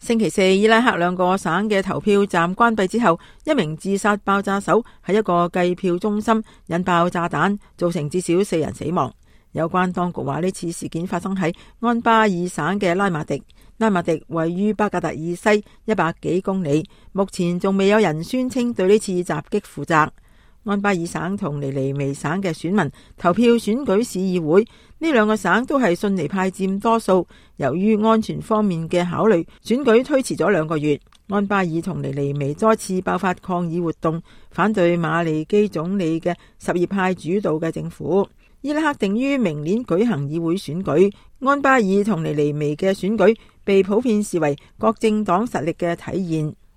星期四，伊拉克兩個省嘅投票站關閉之後，一名自殺爆炸手喺一個計票中心引爆炸彈，造成至少4人死亡。有關當局話呢次事件發生喺安巴爾省嘅拉馬迪。拉馬迪位於巴格達以西100幾公里，目前仲未有人宣稱對呢次襲擊負責。安巴爾省同尼尼微省嘅選民投票選舉市議會，呢兩個省都係遜尼派佔多數。由於安全方面嘅考慮，選舉推遲咗2個月。安巴爾同尼尼微再次爆發抗議活動，反對馬利基總理嘅什葉派主導嘅政府。伊拉克定於明年舉行議會選舉，安巴爾同尼尼微嘅選舉被普遍視為各政黨實力嘅體現。